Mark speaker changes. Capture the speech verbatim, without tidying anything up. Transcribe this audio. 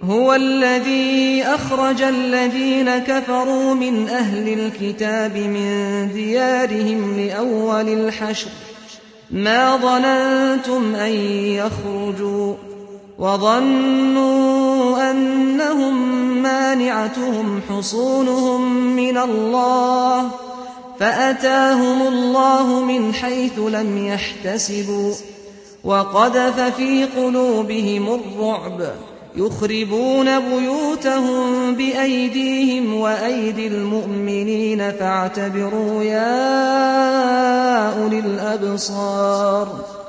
Speaker 1: هو الذي أخرج الذين كفروا من أهل الكتاب من ديارهم لأول الحشر ما ظننتم أن يخرجوا وظنوا أنهم مانعتهم حصونهم من الله فأتاهم الله من حيث لم يحتسبوا وقذف في قلوبهم الرعب يخربون بيوتهم بأيديهم وأيدي المؤمنين فاعتبروا يا أولي الأبصار